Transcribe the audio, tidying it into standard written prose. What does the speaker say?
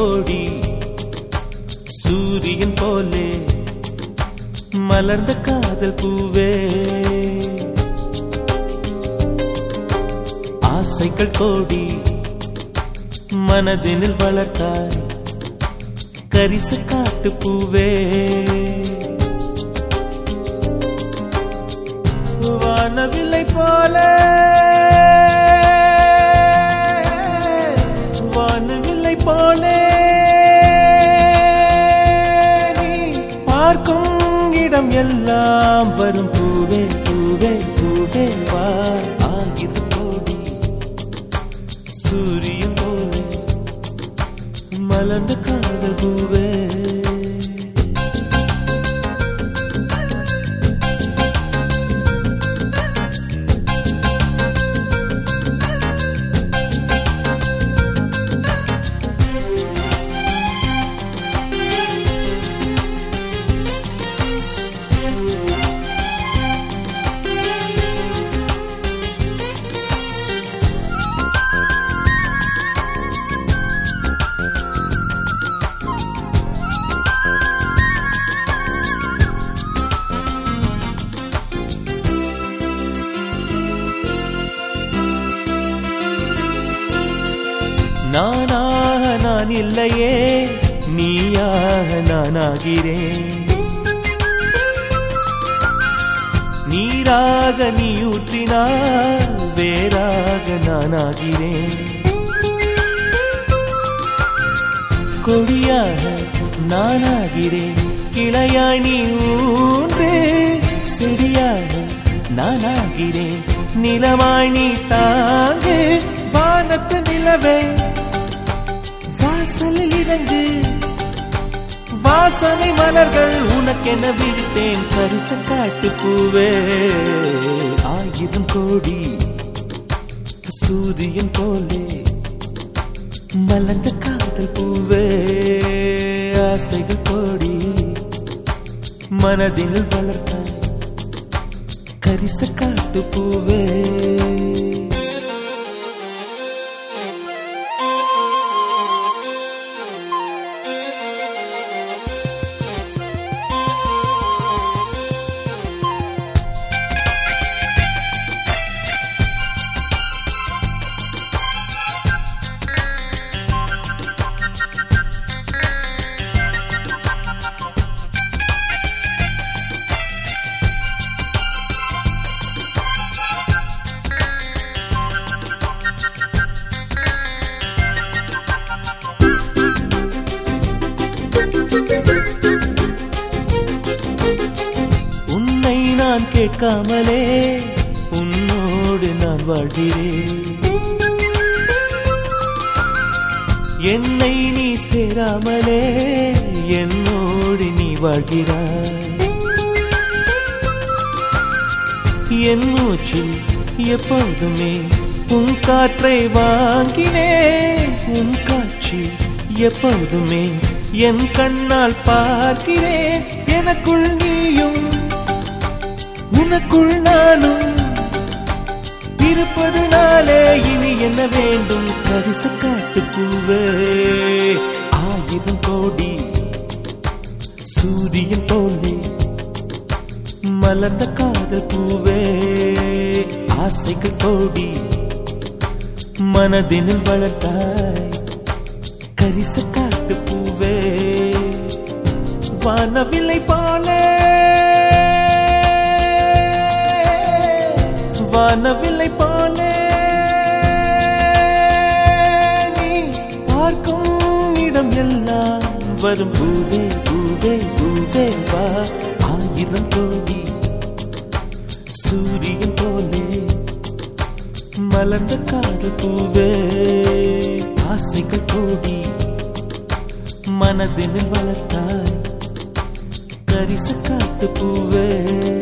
கோடி சூரியன் போலே மலர்ந்த காதல் பூவே ஆசைகள் கோடி மனதினில் வளர்த்தாய் கரிச காட்டு பூவே வானவில்லை போலே வானவில்லை போலே நீ பார்க்கும் இடம் எல்லாம் வரும் பூவே பூவே பூவே வா ஆகிற கோடி சூரியன் போலே மலர்ந்த காதல் பூவே நானாக நான் இல்லையே நீயாக நானாகிறேன் நீராக நீ ஊற்றினால் வேறாக நானாகிறேன் கொடியாக நானாகிறேன் கிளையாய் நீ ஊன்றே செடியாக நானாகிறேன் நிலமாய் நீ தாங்கே வானத்து நிலவே வாசலில் இறங்கு வாசனை மலர்கள் உனக்கென விடுத்தேன் கரிச காட்டு பூவே ஆயிரம் கோடி சூரியன் போலே மலர்ந்த காதல் பூவே ஆசைகள் கோடி மனதில் வளர்த்த கரிச காட்டு பூவே உன்னை நான் கேட்காமலே உன்னோடு நான் வாழ்கிறேன் என்னை நீ சேராமலே என்னோடு நீ வாழ்கிறாய் என் மூச்சில் எப்போதுமே உன் காற்றை வாங்கினேன் உன் காட்சி எப்போதுமே என் கண்ணால் பார்க்கிறேன் எனக்குள் நீயும் உனக்குள் நானும் இருப்பதுனாலே இனி என்ன வேண்டும் கரிச காட்டு பூவே ஆயிரம் கோடி சூரியன் போலே மலர்ந்த காதல் பூவே ஆசைகள் கோடி மனதினில் வளர்த்தாய் கரிச காட்டு பூவே வானவில்லை போலே வானவில்லை போலே நீ பார்க்கும் இடம் எல்லாம் வரும் பூவே பூவே பூவே வா ஆயிரம் கோடி சூரியன் போலே மலர்ந்த காதல் பூவே ஆசைகள் கோடி மனதினில் வளர்த்தாய் கரிச காட்டு பூவே